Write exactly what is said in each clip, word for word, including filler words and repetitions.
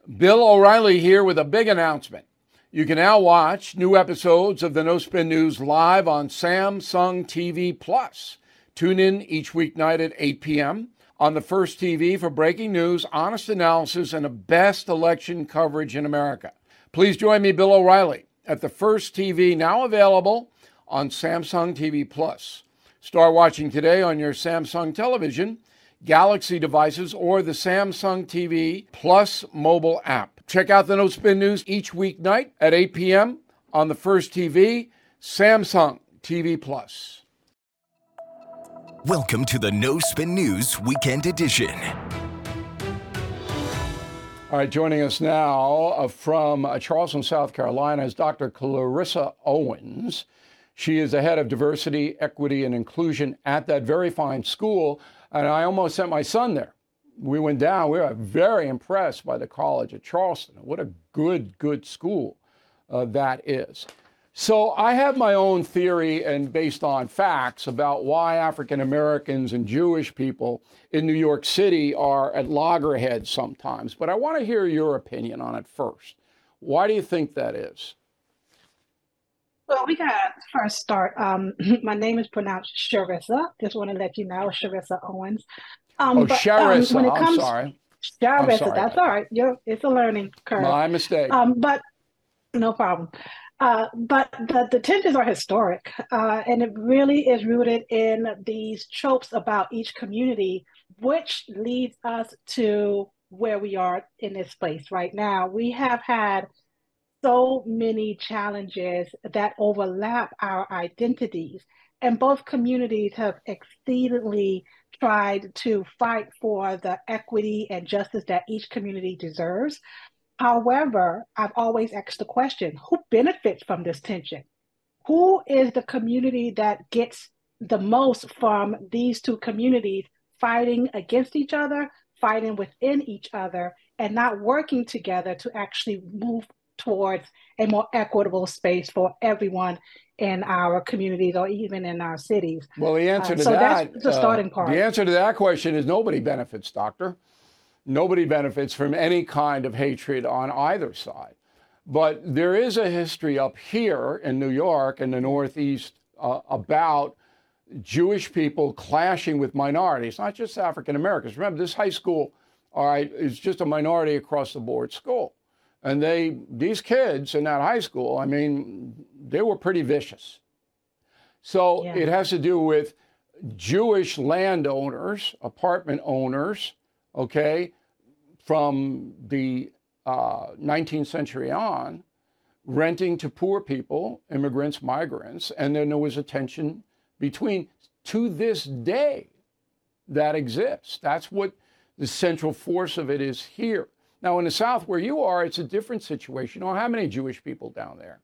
Bill O'Reilly here with a big announcement. You can now watch new episodes of the No Spin News live on Samsung T V Plus. Tune in each weeknight at eight p.m. on the First T V for breaking news, honest analysis, and the best election coverage in America. Please join me, Bill O'Reilly, at the First T V, now available on Samsung T V Plus. Start watching today on your Samsung television, Galaxy devices, or the Samsung T V Plus mobile app. Check out the No Spin News each weeknight at eight p.m. on the First T V, Samsung T V Plus. Welcome to the No Spin News Weekend Edition. All right, joining us now uh, from uh, Charleston, South Carolina is Doctor Clarissa Owens. She is the head of diversity, equity, and inclusion at that very fine school. And I almost sent my son there. We went down. We were very impressed by the College at Charleston. What a good, good school uh, that is. So I have my own theory and based on facts about why African Americans and Jewish people in New York City are at loggerheads sometimes. But I want to hear your opinion on it first. Why do you think that is? Well, we got to first start. Um, my name is pronounced Sharissa. Just want to let you know, Sharissa Owens. Um, oh, but, Sharissa, um, when it I'm comes, sorry. Sharissa, I'm sorry that's all right. You're, it's a learning curve. My mistake. Um, but no problem. Uh, but the, the tensions are historic, uh, and it really is rooted in these tropes about each community, which leads us to where we are in this place right now. We have had so many challenges that overlap our identities, and both communities have exceedingly tried to fight for the equity and justice that each community deserves. However, I've always asked the question, who benefits from this tension? Who is the community that gets the most from these two communities fighting against each other, fighting within each other, and not working together to actually move towards a more equitable space for everyone in our communities or even in our cities? Well, the answer to uh, so that, that's the starting uh, part. The answer to that question is nobody benefits, doctor. Nobody benefits from any kind of hatred on either side. But there is a history up here in New York and the Northeast uh, about Jewish people clashing with minorities, not just African Americans. Remember, this high school, all right, is just a minority across the board school. And they, these kids in that high school, I mean, they were pretty vicious. So Yeah. it has to do with Jewish landowners, apartment owners, okay, from the uh, nineteenth century on, renting to poor people, immigrants, migrants, and then there was a tension between, to this day, that exists. That's what the central force of it is here. Now, in the South, where you are, it's a different situation. Or how many Jewish people down there?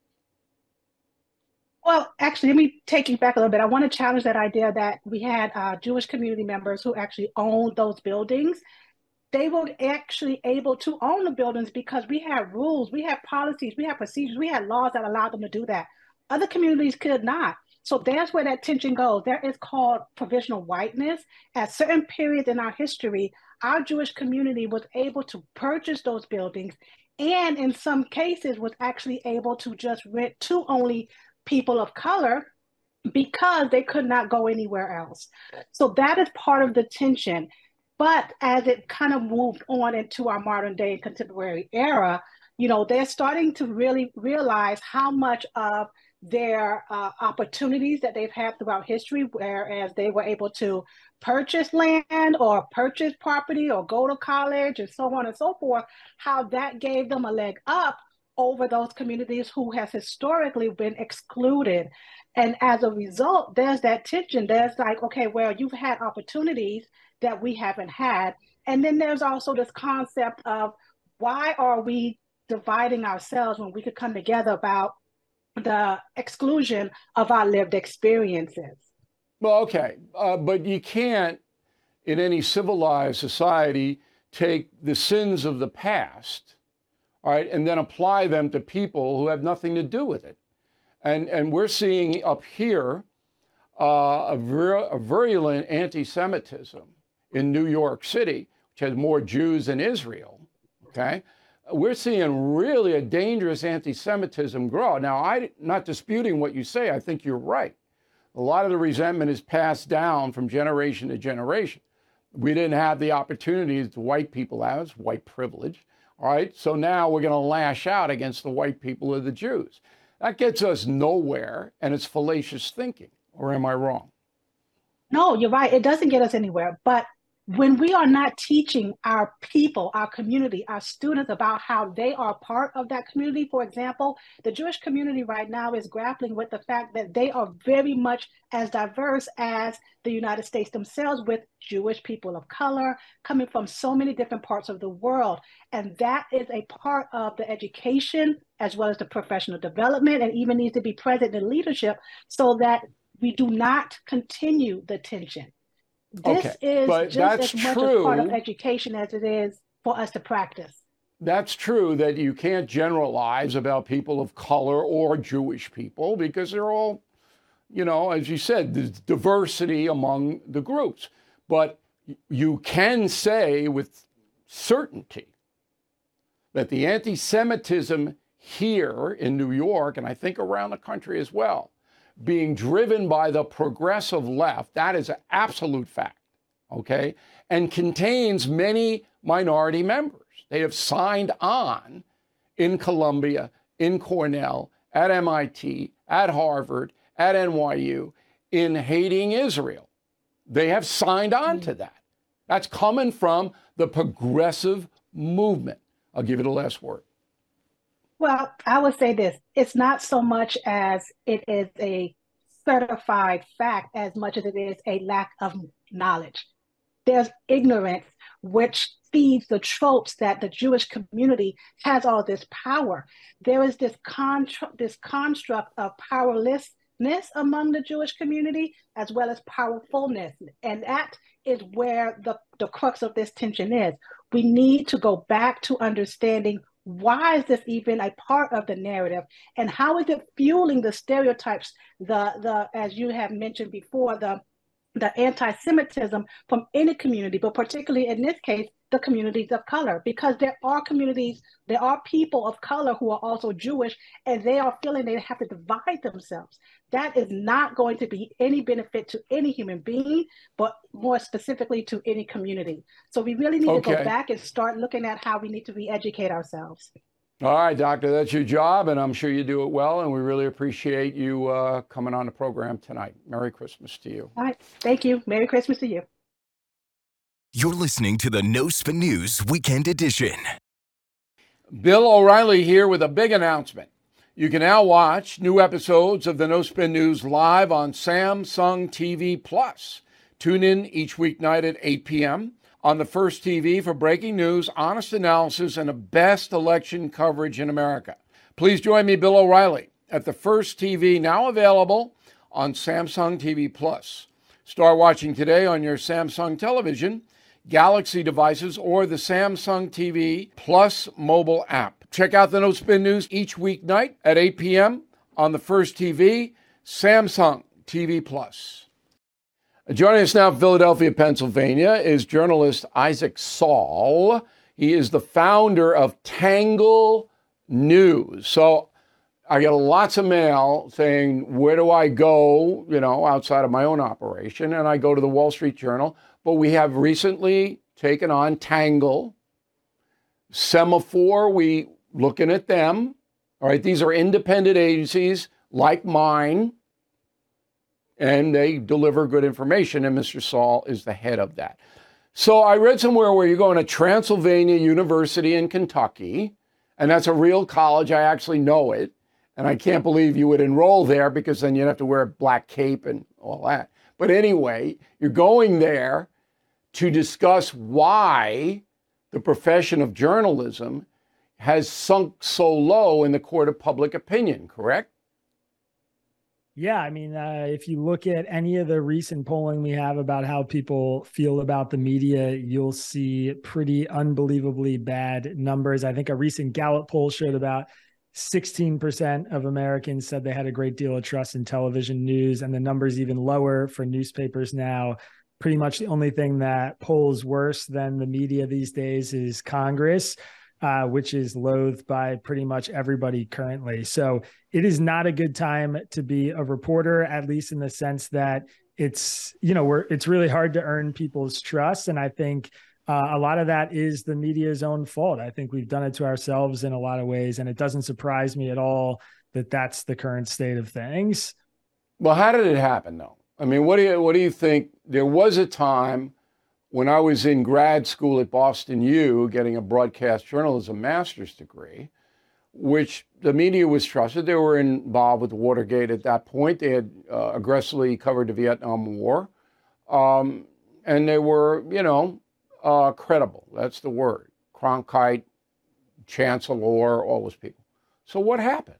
Well, actually, let me take you back a little bit. I want to challenge that idea that we had uh, Jewish community members who actually owned those buildings. They were actually able to own the buildings because we had rules, we had policies, we had procedures, we had laws that allowed them to do that. Other communities could not. So that's where that tension goes. There is called provisional whiteness. At certain periods in our history, our Jewish community was able to purchase those buildings, and in some cases was actually able to just rent to only people of color because they could not go anywhere else. So that is part of the tension. But as it kind of moved on into our modern day and contemporary era, you know, they're starting to really realize how much of their uh, opportunities that they've had throughout history, whereas they were able to purchase land or purchase property or go to college and so on and so forth, how that gave them a leg up over those communities who has historically been excluded. And as a result, there's that tension. There's like, okay, well, you've had opportunities that we haven't had. And then there's also this concept of why are we dividing ourselves when we could come together about the exclusion of our lived experiences? Well, okay, uh, but you can't, in any civilized society, take the sins of the past, all right, and then apply them to people who have nothing to do with it. And, and we're seeing up here uh, a, vir- a virulent anti-Semitism in New York City, which has more Jews than Israel, okay? we're seeing really a dangerous anti-Semitism grow. Now, I'm not disputing what you say. I think you're right. A lot of the resentment is passed down from generation to generation. We didn't have the opportunities the white people have. It's white privilege. All right. So now we're going to lash out against the white people or the Jews. That gets us nowhere, and it's fallacious thinking. Or am I wrong? No, you're right. It doesn't get us anywhere. But when we are not teaching our people, our community, our students about how they are part of that community, for example, the Jewish community right now is grappling with the fact that they are very much as diverse as the United States themselves, with Jewish people of color coming from so many different parts of the world. And that is a part of the education as well as the professional development, and even needs to be present in leadership so that we do not continue the tension. This okay, is but just that's as much true. a part of education as it is for us to practice. That's true that you can't generalize about people of color or Jewish people because they're all, you know, as you said, there's diversity among the groups. But you can say with certainty that the anti-Semitism here in New York, and I think around the country as well, being driven by the progressive left, that is an absolute fact, okay, and contains many minority members. They have signed on in Columbia, in Cornell, at M I T, at Harvard, at N Y U, in hating Israel. They have signed on to that. That's coming from the progressive movement. I'll give you the last word. Well, I would say this. It's not so much as it is a certified fact as much as it is a lack of knowledge. There's ignorance, which feeds the tropes that the Jewish community has all this power. There is this, contra- this construct of powerlessness among the Jewish community as well as powerfulness. And that is where the, the crux of this tension is. We need to go back to understanding, why is this even a part of the narrative? And how is it fueling the stereotypes, the, the as you have mentioned before, the, the anti-Semitism from any community, but particularly in this case, the communities of color? Because there are communities, there are people of color who are also Jewish, and they are feeling they have to divide themselves. That is not going to be any benefit to any human being, but more specifically to any community. So we really need okay. to go back and start looking at how we need to re-educate ourselves. All right, Doctor, that's your job, and I'm sure you do it well, and we really appreciate you uh, coming on the program tonight. Merry Christmas to you. All right, thank you. Merry Christmas to you. You're listening to the No Spin News Weekend Edition. Bill O'Reilly here with a big announcement. You can now watch new episodes of the No Spin News live on Samsung T V Plus. Tune in each weeknight at eight p.m. on the First T V for breaking news, honest analysis, and the best election coverage in America. Please join me, Bill O'Reilly, at the First T V, now available on Samsung T V Plus. Start watching today on your Samsung television, Galaxy devices, or the Samsung T V Plus mobile app. Check out the No Spin News each weeknight at eight p.m. on the First T V, Samsung T V Plus. Joining us now from Philadelphia, Pennsylvania, is journalist Isaac Saul. He is the founder of Tangle News. So I get lots of mail saying, where do I go, you know, outside of my own operation? And I go to the Wall Street Journal. But we have recently taken on Tangle, Semaphore. We looking at them. All right, these are independent agencies like mine, and they deliver good information, and Mister Saul is the head of that. So I read somewhere where you're going to Transylvania University in Kentucky, and that's a real college. I actually know it, and I can't believe you would enroll there because then you'd have to wear a black cape and all that. But anyway, you're going there to discuss why the profession of journalism has sunk so low in the court of public opinion, correct? Yeah, I mean, uh, if you look at any of the recent polling we have about how people feel about the media, you'll see pretty unbelievably bad numbers. I think a recent Gallup poll showed about sixteen percent of Americans said they had a great deal of trust in television news, and the number's even lower for newspapers now. Pretty much the only thing that polls worse than the media these days is Congress. uh, which is loathed by pretty much everybody currently. So it is not a good time to be a reporter, at least in the sense that it's, you know, we're, it's really hard to earn people's trust. And I think uh, a lot of that is the media's own fault. I think we've done it to ourselves in a lot of ways, and it doesn't surprise me at all that that's the current state of things. Well, how did it happen, though? I mean, what do you what do you think? There was a time when I was in grad school at Boston U, getting a broadcast journalism master's degree, which the media was trusted. They were involved with Watergate at that point. They had uh, aggressively covered the Vietnam War, um, and they were, you know, uh, credible. That's the word. Cronkite, Chancellor, all those people. So what happened?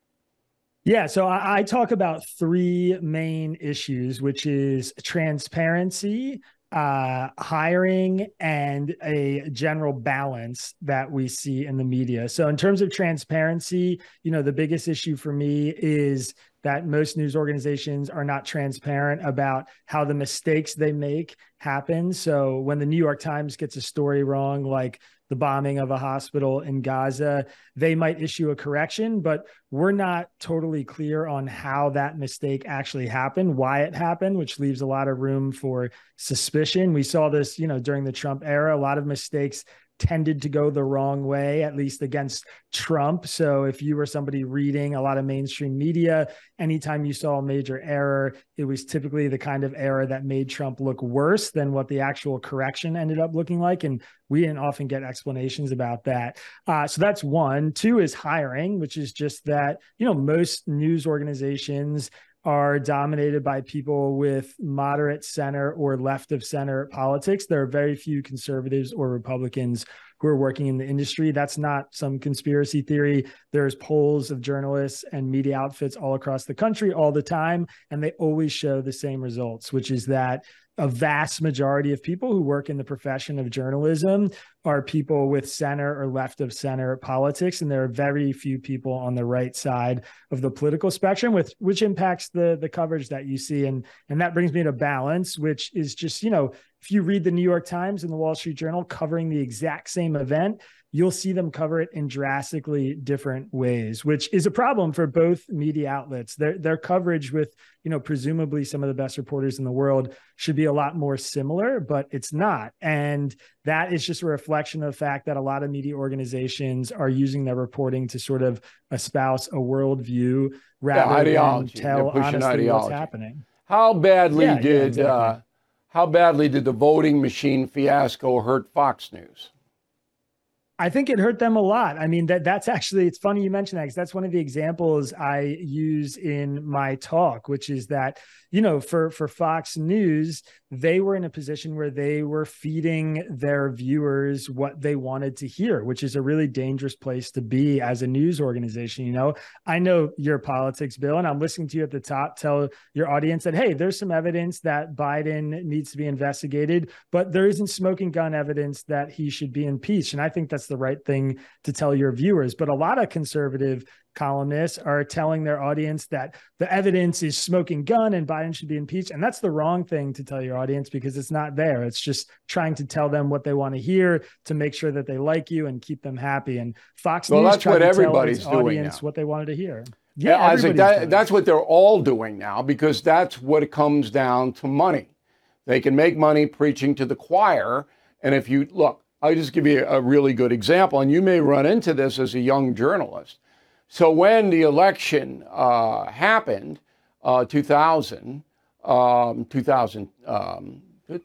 Yeah, so I, I talk about three main issues, which is transparency, uh, hiring, and a general balance that we see in the media. So in terms of transparency, you know, the biggest issue for me is that most news organizations are not transparent about how the mistakes they make happen. So when the New York Times gets a story wrong, like the bombing of a hospital in Gaza, they might issue a correction, but we're not totally clear on how that mistake actually happened, why it happened, which leaves a lot of room for suspicion. We saw this, you know, during the Trump era, a lot of mistakes tended to go the wrong way, at least against Trump. So if you were somebody reading a lot of mainstream media, anytime you saw a major error, it was typically the kind of error that made Trump look worse than what the actual correction ended up looking like. And we didn't often get explanations about that. Uh, so that's one. Two is hiring, which is just that, you know, most news organizations are dominated by people with moderate center or left of center politics. There are very few conservatives or Republicans who are working in the industry. That's not some conspiracy theory. There's polls of journalists and media outfits all across the country all the time, and they always show the same results, which is that a vast majority of people who work in the profession of journalism are people with center or left of center politics. And there are very few people on the right side of the political spectrum, with, which impacts the, the coverage that you see. And, and that brings me to balance, which is just, you know, if you read the New York Times and the Wall Street Journal covering the exact same event, you'll see them cover it in drastically different ways, which is a problem for both media outlets. Their, their coverage with, you know, presumably some of the best reporters in the world should be a lot more similar, but it's not. And that is just a reflection of the fact that a lot of media organizations are using their reporting to sort of espouse a worldview rather yeah, than tell honestly ideology. What's happening. How badly yeah, did yeah, exactly. uh, how badly did the voting machine fiasco hurt Fox News? I think it hurt them a lot. I mean, that that's actually, it's funny you mentioned that, because that's one of the examples I use in my talk, which is that, you know, for, for Fox News, they were in a position where they were feeding their viewers what they wanted to hear, which is a really dangerous place to be as a news organization. You know, I know your politics, Bill, and I'm listening to you at the top tell your audience that, hey, there's some evidence that Biden needs to be investigated, but there isn't smoking gun evidence that he should be impeached. And I think that's the right thing to tell your viewers. But a lot of conservative columnists are telling their audience that the evidence is smoking gun and Biden should be impeached. And that's the wrong thing to tell your audience, because it's not there. It's just trying to tell them what they want to hear to make sure that they like you and keep them happy. And Fox well, News that's tried what to everybody's tell its doing audience now. what they wanted to hear. Yeah, Yeah, Isaac, that, that's what they're all doing now, because that's what it comes down to: money. They can make money preaching to the choir. And if you look, I'll just give you a really good example, and you may run into this as a young journalist. So when the election uh, happened, uh, two thousand, um, two thousand, um,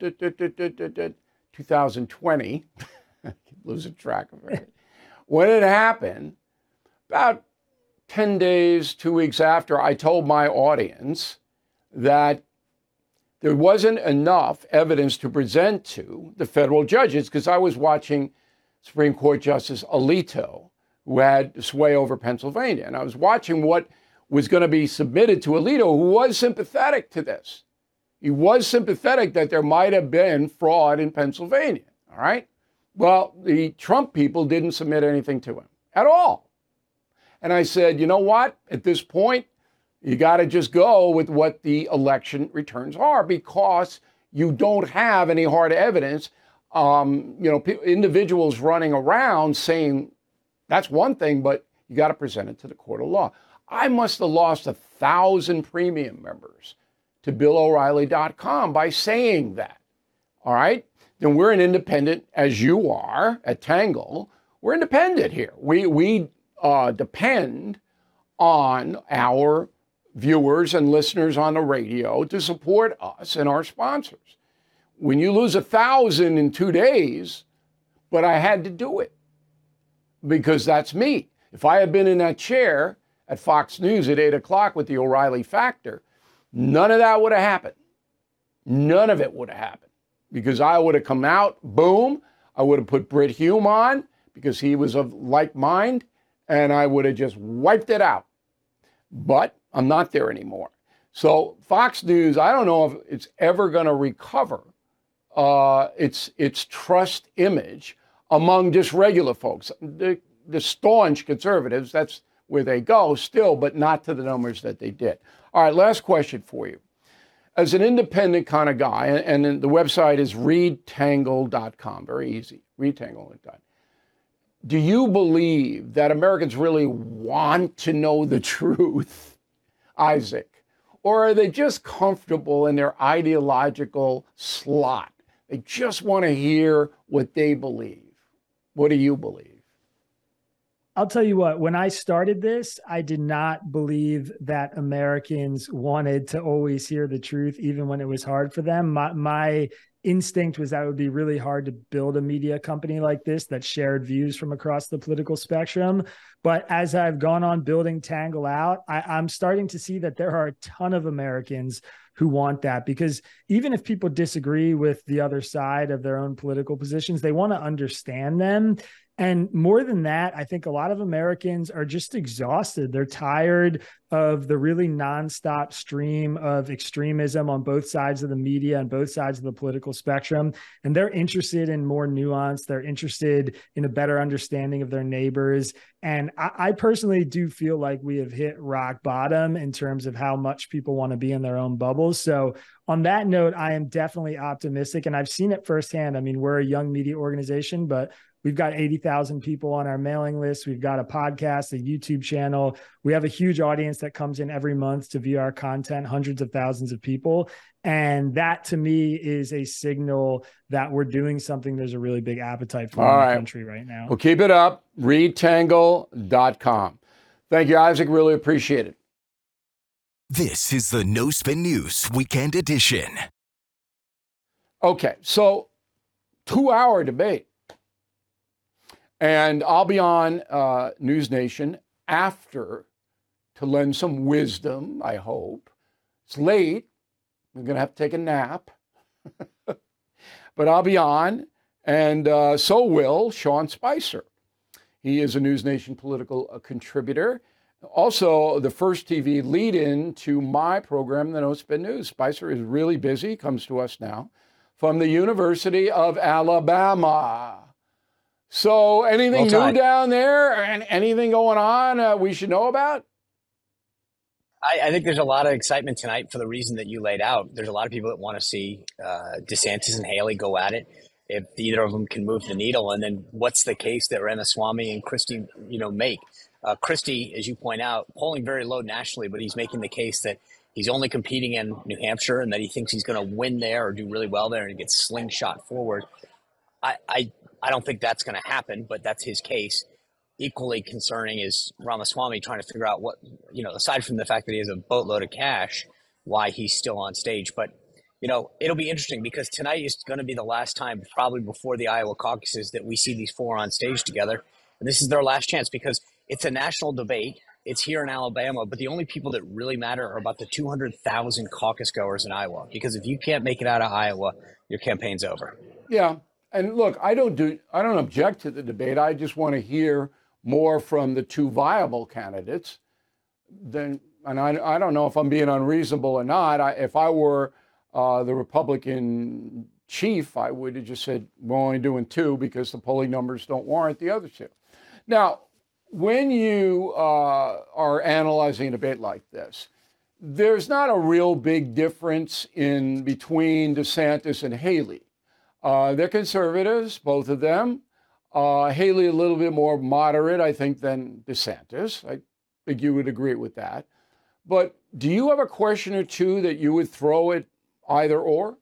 two thousand twenty, I keep losing track of it. When it happened, about ten days, two weeks after, I told my audience that there wasn't enough evidence to present to the federal judges, because I was watching Supreme Court Justice Alito, who had sway over Pennsylvania. And I was watching what was going to be submitted to Alito, who was sympathetic to this. He was sympathetic that there might have been fraud in Pennsylvania. All right. Well, the Trump people didn't submit anything to him at all. And I said, you know what? At this point, you got to just go with what the election returns are, because you don't have any hard evidence um, you know, pe- individuals running around saying that's one thing, but you got to present it to the court of law. I must have lost a thousand premium members to Bill O'Reilly dot com by saying that. All right? Then we're an independent, as you are at Tangle. We're independent here. We, we uh, depend on our viewers and listeners on the radio to support us and our sponsors. When you lose a thousand in two days, but I had to do it because that's me. If I had been in that chair at Fox News at eight o'clock with the O'Reilly Factor, none of that would have happened. None of it would have happened because I would have come out, boom, I would have put Brit Hume on because he was of like mind, and I would have just wiped it out. But I'm not there anymore. So Fox News, I don't know if it's ever going to recover uh, its its trust image among just regular folks. The, the staunch conservatives, that's where they go still, but not to the numbers that they did. All right, last question for you. As an independent kind of guy, and, and the website is read tangle dot com, very easy, read tangle dot com. Do you believe that Americans really want to know the truth, Isaac? Or are they just comfortable in their ideological slot? They just want to hear what they believe. What do you believe? I'll tell you what, when I started this, I did not believe that Americans wanted to always hear the truth, even when it was hard for them. My, my instinct was that it would be really hard to build a media company like this that shared views from across the political spectrum. But as I've gone on building Tangle out, I, I'm starting to see that there are a ton of Americans who want that, because even if people disagree with the other side of their own political positions, they want to understand them. And more than that, I think a lot of Americans are just exhausted. They're tired of the really nonstop stream of extremism on both sides of the media and both sides of the political spectrum. And they're interested in more nuance. They're interested in a better understanding of their neighbors. And I, I personally do feel like we have hit rock bottom in terms of how much people want to be in their own bubbles. So on that note, I am definitely optimistic, and I've seen it firsthand. I mean, we're a young media organization, but we've got eighty thousand people on our mailing list. We've got a podcast, a YouTube channel. We have a huge audience that comes in every month to view our content, hundreds of thousands of people. And that to me is a signal that we're doing something there's a really big appetite for All in right. the country right now. Well, keep it up. read tangle dot com. Thank you, Isaac. Really appreciate it. This is the No Spin News Weekend Edition. Okay, so two-hour debate. And I'll be on uh, News Nation after to lend some wisdom, I hope. It's late. I'm going to have to take a nap. But I'll be on, and uh, so will Sean Spicer. He is a News Nation political uh, contributor. Also, the first T V lead-in to my program, The No Spin News. Spicer is really busy, comes to us now, from the University of Alabama. So anything Well new down there and anything going on uh, we should know about? I, I think there's a lot of excitement tonight for the reason that you laid out. There's a lot of people that want to see uh, DeSantis and Haley go at it. If either of them can move the needle, and then what's the case that Ramaswamy and Christie, you know, make? Uh, Christie, as you point out, polling very low nationally, but he's making the case that he's only competing in New Hampshire and that he thinks he's going to win there or do really well there and get slingshot forward. I, I, I don't think that's going to happen, but that's his case. Equally concerning is Ramaswamy trying to figure out what, you know, aside from the fact that he has a boatload of cash, why he's still on stage. But, you know, it'll be interesting because tonight is going to be the last time, probably before the Iowa caucuses, that we see these four on stage together. And this is their last chance because it's a national debate. It's here in Alabama, but the only people that really matter are about the two hundred thousand caucus goers in Iowa. Because if you can't make it out of Iowa, your campaign's over. Yeah. And look, I don't do, I don't object to the debate. I just want to hear more from the two viable candidates. Then, and I, I don't know if I'm being unreasonable or not. I, if I were uh, the Republican chief, I would have just said, we're only doing two because the polling numbers don't warrant the other two. Now, when you uh, are analyzing a debate like this, there's not a real big difference in between DeSantis and Haley. Uh, they're conservatives, both of them. Uh, Haley a little bit more moderate, I think, than DeSantis. I think you would agree with that. But do you have a question or two that you would throw at either or?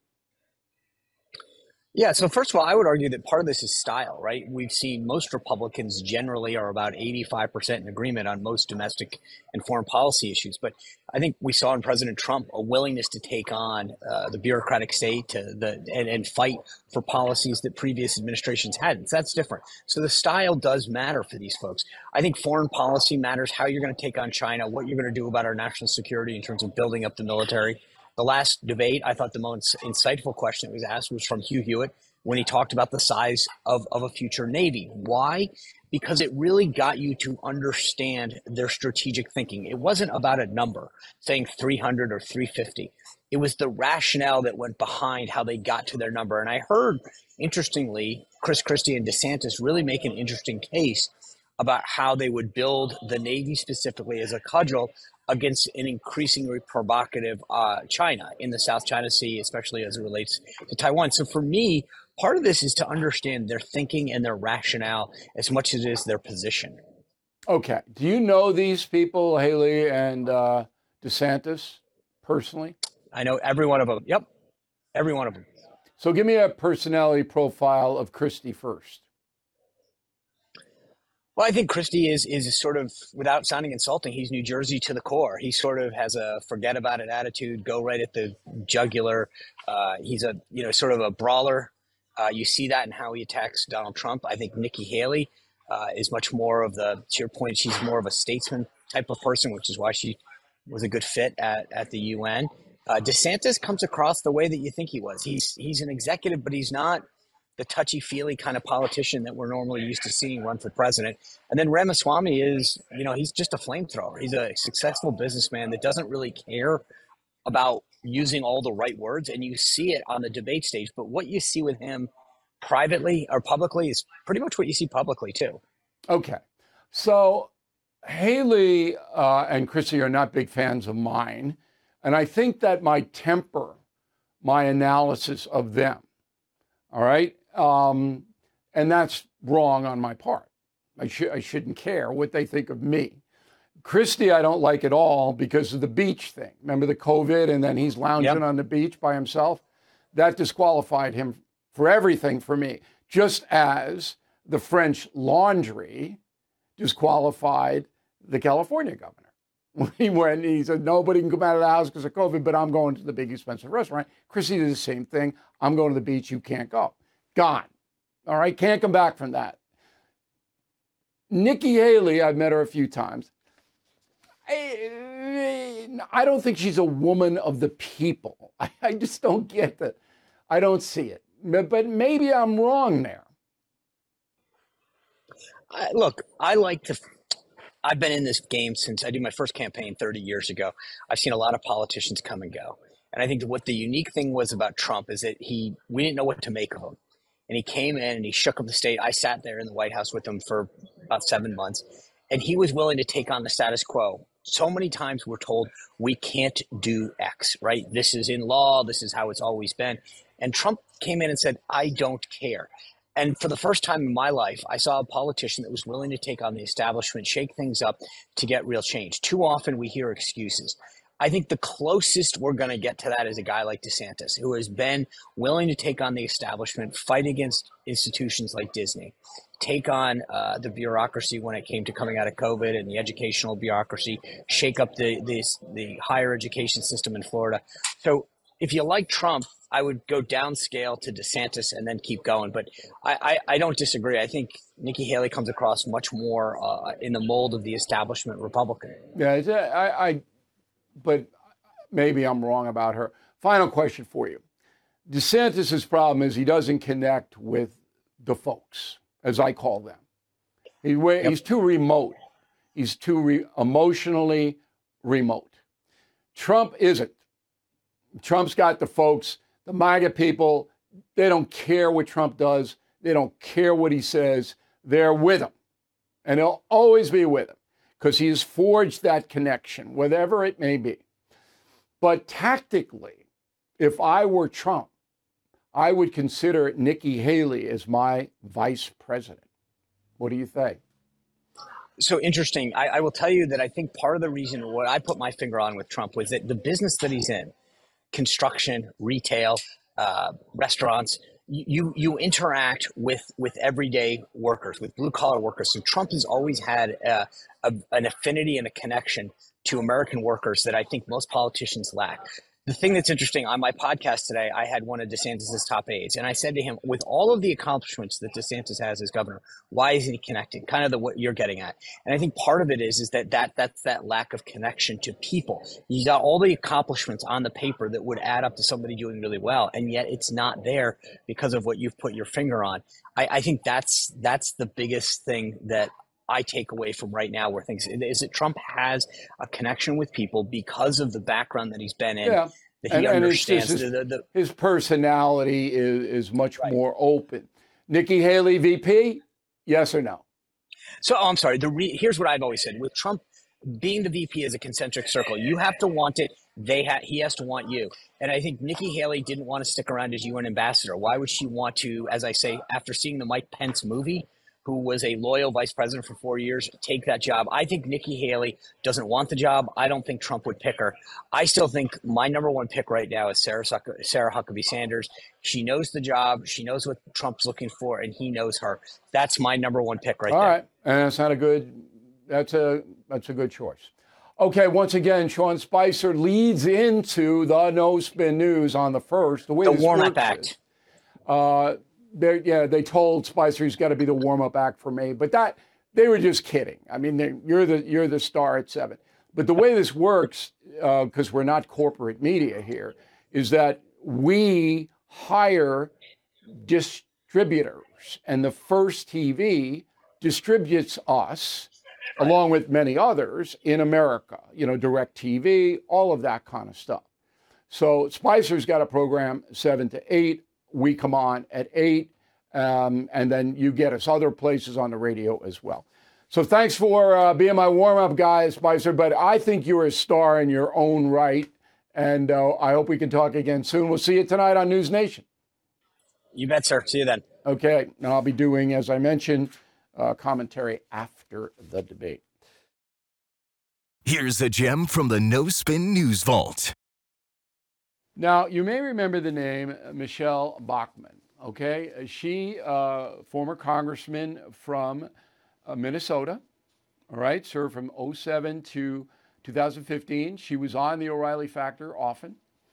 Yeah, so first of all, I would argue that part of this is style, right? We've seen most Republicans generally are about eighty-five percent in agreement on most domestic and foreign policy issues. But I think we saw in President Trump a willingness to take on uh, the bureaucratic state to the and, and fight for policies that previous administrations hadn't. So that's different. So the style does matter for these folks. I think foreign policy matters, how you're going to take on China, what you're going to do about our national security in terms of building up the military. The last debate, I thought the most insightful question that was asked was from Hugh Hewitt when he talked about the size of, of a future Navy. Why? Because it really got you to understand their strategic thinking. It wasn't about a number, saying three hundred or three fifty. It was the rationale that went behind how they got to their number. And I heard, interestingly, Chris Christie and DeSantis really make an interesting case about how they would build the Navy specifically as a cudgel against an increasingly provocative uh, China in the South China Sea, especially as it relates to Taiwan. So for me, part of this is to understand their thinking and their rationale as much as it is their position. Okay. Do you know these people, Haley and uh, DeSantis, personally? I know every one of them. Yep. Every one of them. So give me a personality profile of Christie first. Well, I think Christie is is sort of, without sounding insulting, he's New Jersey to the core. He sort of has a forget about it attitude, go right at the jugular. Uh, he's a, you know, sort of a brawler. Uh, you see that in how he attacks Donald Trump. I think Nikki Haley uh, is much more of the, to your point, she's more of a statesman type of person, which is why she was a good fit at, at the U N. Uh, DeSantis comes across the way that you think he was. He's he's an executive, but he's not the touchy-feely kind of politician that we're normally used to seeing run for president. And then Ramaswamy is, you know, he's just a flamethrower. He's a successful businessman that doesn't really care about using all the right words, and you see it on the debate stage. But what you see with him privately or publicly is pretty much what you see publicly too. Okay. So Haley uh, and Christie are not big fans of mine, and I think that might temper my analysis of them. All right? Um, and that's wrong on my part. I, sh- I shouldn't care what they think of me. Christie, I don't like at all because of the beach thing. Remember the COVID, and then he's lounging yep. on the beach by himself? That disqualified him for everything for me, just as the French Laundry disqualified the California governor. When he went, he said, nobody can come out of the house because of COVID, but I'm going to the big expensive restaurant. Christie did the same thing. I'm going to the beach, you can't go. Gone. All right, can't come back from that. Nikki Haley, I've met her a few times. I, I don't think she's a woman of the people. I, I just don't get that. I don't see it. But, but maybe I'm wrong there. I, look, I like to, I've been in this game since I did my first campaign thirty years ago. I've seen a lot of politicians come and go. And I think that what the unique thing was about Trump is that he, we didn't know what to make of him. And he came in and he shook up the state. I sat there in the White House with him for about seven months, and he was willing to take on the status quo. So many times we're told we can't do X, right? This is in law. This is how it's always been. And Trump came in and said, I don't care. And for the first time in my life, I saw a politician that was willing to take on the establishment, shake things up to get real change. Too often we hear excuses. I think the closest we're going to get to that is a guy like DeSantis, who has been willing to take on the establishment, fight against institutions like Disney, take on uh, the bureaucracy when it came to coming out of COVID and the educational bureaucracy, shake up the, the, the higher education system in Florida. So if you like Trump, I would go downscale to DeSantis and then keep going. But I, I, I don't disagree. I think Nikki Haley comes across much more uh, in the mold of the establishment Republican. Yeah, I, I but maybe I'm wrong about her. Final question for you. DeSantis' problem is he doesn't connect with the folks, as I call them. He, yep. He's too remote. He's too re- emotionally remote. Trump isn't. Trump's got the folks, the MAGA people, they don't care what Trump does. They don't care what he says. They're with him. And they'll always be with him because he has forged that connection, whatever it may be. But tactically, if I were Trump, I would consider Nikki Haley as my vice president. What do you think? So interesting. I, I will tell you that I think part of the reason what I put my finger on with Trump was that the business that he's in, construction, retail, uh, restaurants, you you interact with with everyday workers, with blue collar workers. So Trump has always had a, a, an affinity and a connection to American workers that I think most politicians lack. The thing that's interesting, on my podcast today, I had one of DeSantis' top aides, and I said to him, with all of the accomplishments that DeSantis has as governor, why isn't he connected? Kind of the what you're getting at. And I think part of it is, is that, that that's that lack of connection to people. You got all the accomplishments on the paper that would add up to somebody doing really well, and yet it's not there because of what you've put your finger on. I, I think that's that's the biggest thing that I take away from right now where things is that Trump has a connection with people because of the background that he's been in. Yeah. That he and, and understands. his, the, the, the, his personality is, is much right. more open. Nikki Haley, V P, yes or no? So oh, I'm sorry. The re, here's what I've always said. With Trump being the V P is a concentric circle. You have to want it. They ha- He has to want you. And I think Nikki Haley didn't want to stick around as U N ambassador. Why would she want to, as I say, after seeing the Mike Pence movie, who was a loyal vice president for four years, take that job? I think Nikki Haley doesn't want the job. I don't think Trump would pick her. I still think my number one pick right now is Sarah, Sarah Huckabee Sanders. She knows the job. She knows what Trump's looking for, and he knows her. That's my number one pick right All there. right, and that's not a good. That's a that's a good choice. Okay, once again, Sean Spicer leads into the No Spin News on the first. The way The this Warm-Up works Act. is, Uh, they yeah, they told Spicer he's got to be the warm-up act for me, but that they were just kidding. I mean, they, you're the you're the star at seven. But the way this works, because uh, we're not corporate media here, is that we hire distributors, and the First T V distributes us, along with many others in America. You know, DirecTV, all of that kind of stuff. So Spicer's got a program seven to eight. We come on at eight, um, and then you get us other places on the radio as well. So thanks for uh, being my warm-up guy, Spicer, but I think you're a star in your own right, and uh, I hope we can talk again soon. We'll see you tonight on News Nation. You bet, sir. See you then. Okay, and I'll be doing, as I mentioned, uh, commentary after the debate. Here's a gem from the No Spin News Vault. Now, you may remember the name Michelle Bachmann, okay? She, uh, former congressman from uh, Minnesota, all right, served from oh seven to two thousand fifteen. She was on the O'Reilly Factor often.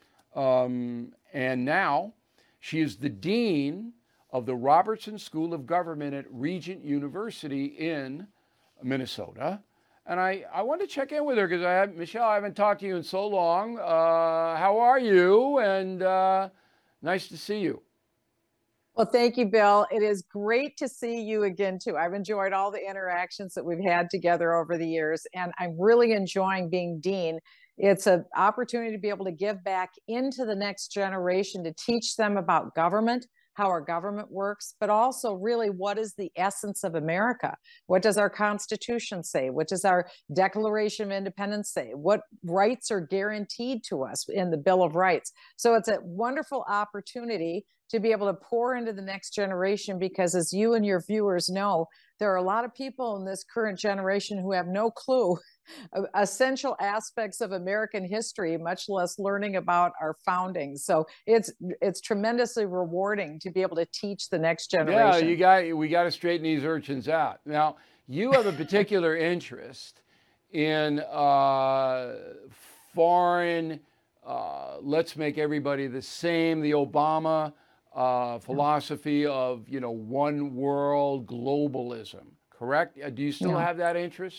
Um, and now she is the dean of the Robertson School of Government at Regent University in Minnesota. And I, I want to check in with her because I have, Michelle, I haven't talked to you in so long. Uh, how are you? And uh, nice to see you. Well, thank you, Bill. It is great to see you again, too. I've enjoyed all the interactions that we've had together over the years, and I'm really enjoying being dean. It's an opportunity to be able to give back into the next generation, to teach them about government, how our government works, but also really what is the essence of America? What does our Constitution say? What does our Declaration of Independence say? What rights are guaranteed to us in the Bill of Rights? So it's a wonderful opportunity to be able to pour into the next generation, because as you and your viewers know, there are a lot of people in this current generation who have no clue essential aspects of American history, much less learning about our founding. So it's it's tremendously rewarding to be able to teach the next generation. Yeah, you got we got to straighten these urchins out. Now, you have a particular interest in uh, foreign. Uh, let's make everybody the same. The Obama uh, philosophy of you know one world globalism. Correct? Do you still Yeah. have that interest?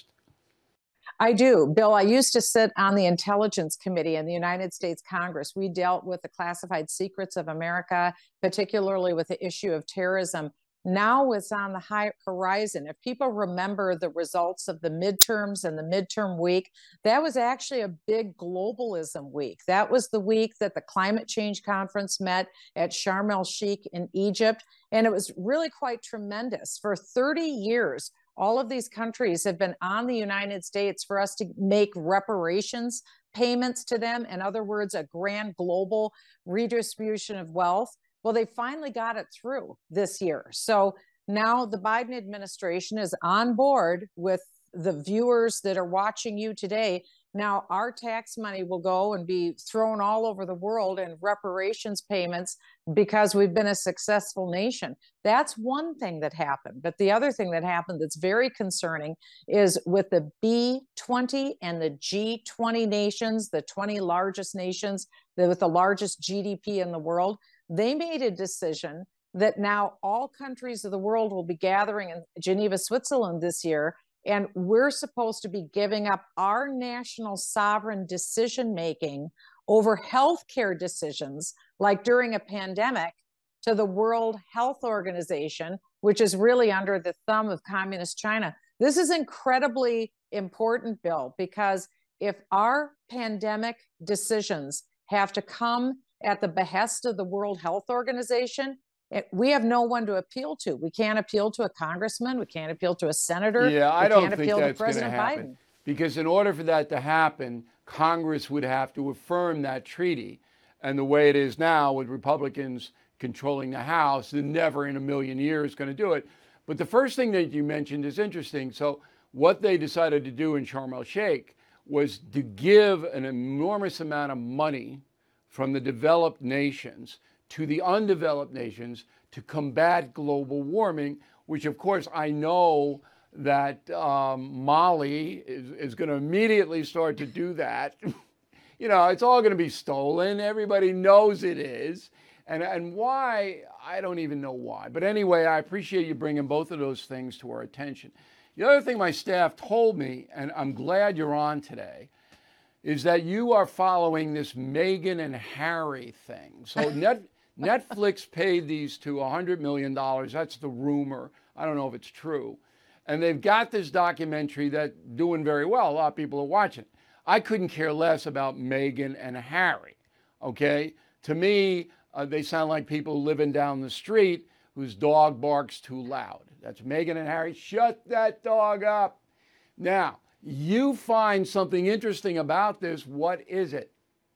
I do. Bill, I used to sit on the Intelligence Committee in the United States Congress. We dealt with the classified secrets of America, particularly with the issue of terrorism. Now it's on the high horizon. If people remember the results of the midterms and the midterm week, that was actually a big globalism week. That was the week that the climate change conference met at Sharm el-Sheikh in Egypt. And it was really quite tremendous. For thirty years, all of these countries have been on the United States for us to make reparations payments to them. In other words, a grand global redistribution of wealth. Well, they finally got it through this year. So now the Biden administration is on board with the viewers that are watching you today. Now our tax money will go and be thrown all over the world in reparations payments because we've been a successful nation. That's one thing that happened. But the other thing that happened that's very concerning is with the B twenty and the G twenty nations, the twenty largest nations with the largest G D P in the world, they made a decision that now all countries of the world will be gathering in Geneva, Switzerland this year. And we're supposed to be giving up our national sovereign decision-making over healthcare decisions, like during a pandemic, to the World Health Organization, which is really under the thumb of Communist China. This is incredibly important, Bill, because if our pandemic decisions have to come at the behest of the World Health Organization, It, we have no one to appeal to. We can't appeal to a congressman. We can't appeal to a senator. Yeah, I we don't can't think appeal that's to going to President happen. Biden. Because in order for that to happen, Congress would have to affirm that treaty. And the way it is now, with Republicans controlling the House, they're never in a million years going to do it. But the first thing that you mentioned is interesting. So what they decided to do in Sharm el-Sheikh was to give an enormous amount of money from the developed nations to the undeveloped nations to combat global warming, which of course I know that um, Mali is, is going to immediately start to do that. You know, it's all going to be stolen. Everybody knows it is. And, and why, I don't even know why. But anyway, I appreciate you bringing both of those things to our attention. The other thing my staff told me, and I'm glad you're on today, is that you are following this Meghan and Harry thing. So net, Netflix paid these two one hundred million dollars. That's the rumor. I don't know if it's true. And they've got this documentary that's doing very well. A lot of people are watching it. I couldn't care less about Meghan and Harry, okay? To me, uh, they sound like people living down the street whose dog barks too loud. That's Meghan and Harry. Shut that dog up. Now, you find something interesting about this. What is it?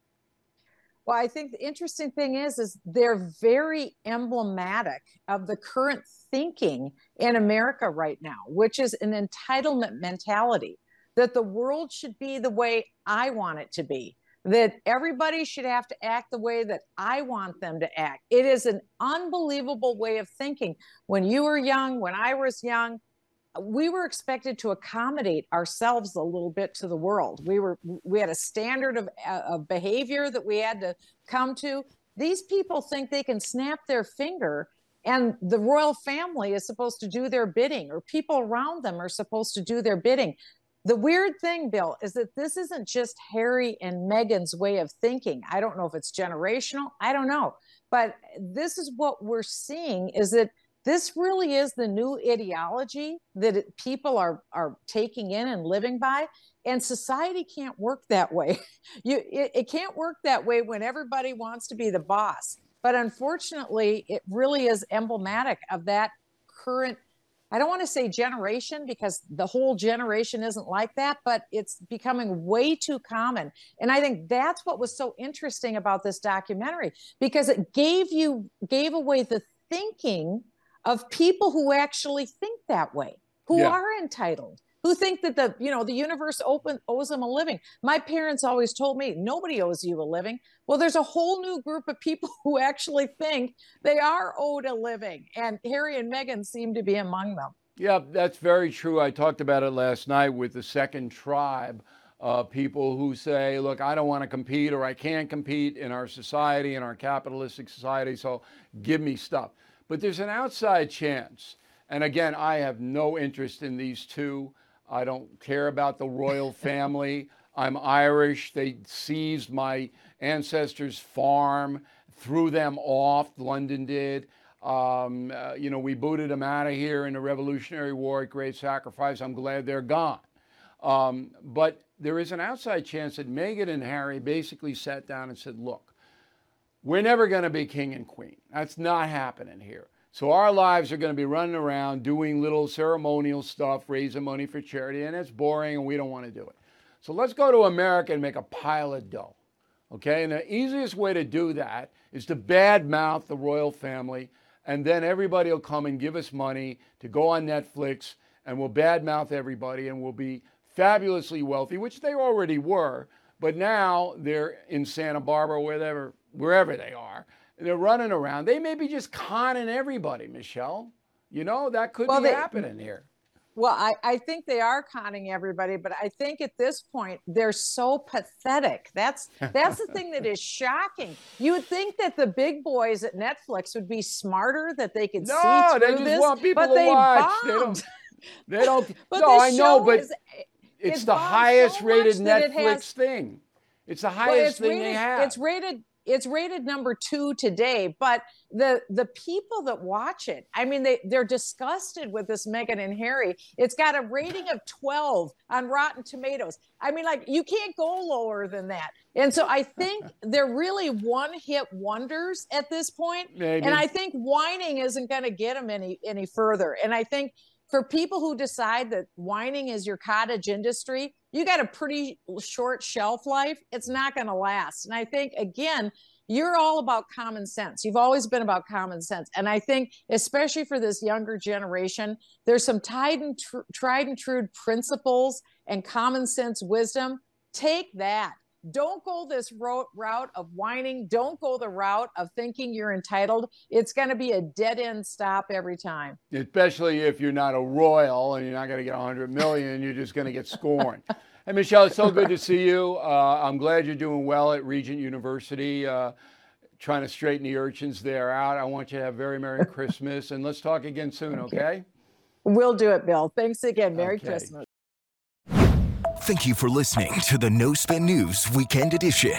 Well, I think the interesting thing is, is they're very emblematic of the current thinking in America right now, which is an entitlement mentality, that the world should be the way I want it to be, that everybody should have to act the way that I want them to act. It is an unbelievable way of thinking. When you were young, when I was young, we were expected to accommodate ourselves a little bit to the world. We were, we had a standard of, uh, of behavior that we had to come to. These people think they can snap their finger and the royal family is supposed to do their bidding, or people around them are supposed to do their bidding. The weird thing, Bill, is that this isn't just Harry and Meghan's way of thinking. I don't know if it's generational. I don't know. But this is what we're seeing, is that this really is the new ideology that it, people are, are taking in and living by. And society can't work that way. You, it, it can't work that way when everybody wants to be the boss. But unfortunately, it really is emblematic of that current, I don't want to say generation, because the whole generation isn't like that, but it's becoming way too common. And I think that's what was so interesting about this documentary, because it gave you, gave away the thinking of people who actually think that way, who yeah. are entitled, who think that the, you know, the universe open, owes them a living. My parents always told me, nobody owes you a living. Well, there's a whole new group of people who actually think they are owed a living. And Harry and Meghan seem to be among them. Yeah, that's very true. I talked about it last night with the second tribe, uh, people who say, look, I don't want to compete, or I can't compete in our society, in our capitalistic society, so give me stuff. But there's an outside chance. And again, I have no interest in these two. I don't care about the royal family. I'm Irish. They seized my ancestors' farm, threw them off. London did. Um, uh, you know, we booted them out of here in the Revolutionary War at great sacrifice. I'm glad they're gone. Um, but there is an outside chance that Meghan and Harry basically sat down and said, look, we're never going to be king and queen. That's not happening here. So our lives are going to be running around doing little ceremonial stuff, raising money for charity, and it's boring and we don't want to do it. So let's go to America and make a pile of dough. Okay, and the easiest way to do that is to badmouth the royal family, and then everybody will come and give us money to go on Netflix, and we'll badmouth everybody, and we'll be fabulously wealthy, which they already were, but now they're in Santa Barbara, wherever, wherever they are. They're running around. They may be just conning everybody, Michelle. You know, that could well, be they, happening here. Well, I, I think they are conning everybody, but I think at this point they're so pathetic. That's that's the thing that is shocking. You would think that the big boys at Netflix would be smarter, that they could no, see through they just this, want people but to they watch. bombed. They don't. They don't. but no, I know, but is, it's, it's the highest so rated Netflix it has, thing. It's the highest well, it's thing rated, they have. It's rated. It's rated number two today, but the the people that watch it, I mean, they they're disgusted with this Meghan and Harry. It's got a rating of twelve on Rotten Tomatoes. I mean, like, you can't go lower than that. And so I think they're really one-hit wonders at this point. Maybe. And I think whining isn't going to get them any any further. And I think for people who decide that whining is your cottage industry, you got a pretty short shelf life. It's not going to last. And I think, again, you're all about common sense. You've always been about common sense. And I think, especially for this younger generation, there's some tried and, tr- tried and true principles and common sense wisdom. Take that. Don't go this ro- route of whining. Don't go the route of thinking you're entitled. It's going to be a dead end stop every time. Especially if you're not a royal and you're not going to get one hundred million, you're just going to get scorned. Hey, Michelle, it's so good to see you. Uh, I'm glad you're doing well at Regent University, uh, trying to straighten the urchins there out. I want you to have a very Merry Christmas, and let's talk again soon, okay? We'll do it, Bill. Thanks again. Merry Okay. Christmas. Thank you for listening to the No Spin News Weekend Edition.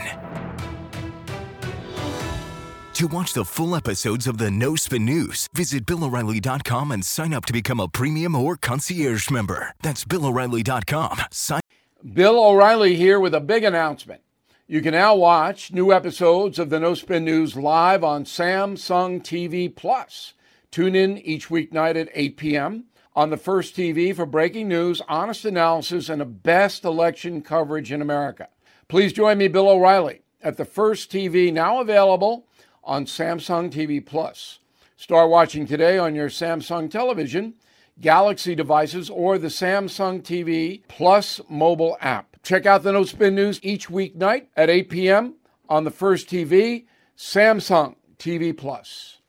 To watch the full episodes of the No Spin News, visit Bill O'Reilly dot com and sign up to become a premium or concierge member. That's Bill O'Reilly dot com. Sign- Bill O'Reilly here with a big announcement. You can now watch new episodes of the No Spin News live on Samsung T V Plus. Tune in each weeknight at eight p.m. on the First T V for breaking news, honest analysis, and the best election coverage in America. Please join me, Bill O'Reilly, at the First T V, now available on Samsung T V Plus. Start watching today on your Samsung television, Galaxy devices, or the Samsung T V Plus mobile app. Check out the No Spin News each weeknight at eight p.m. on the First T V, Samsung T V Plus.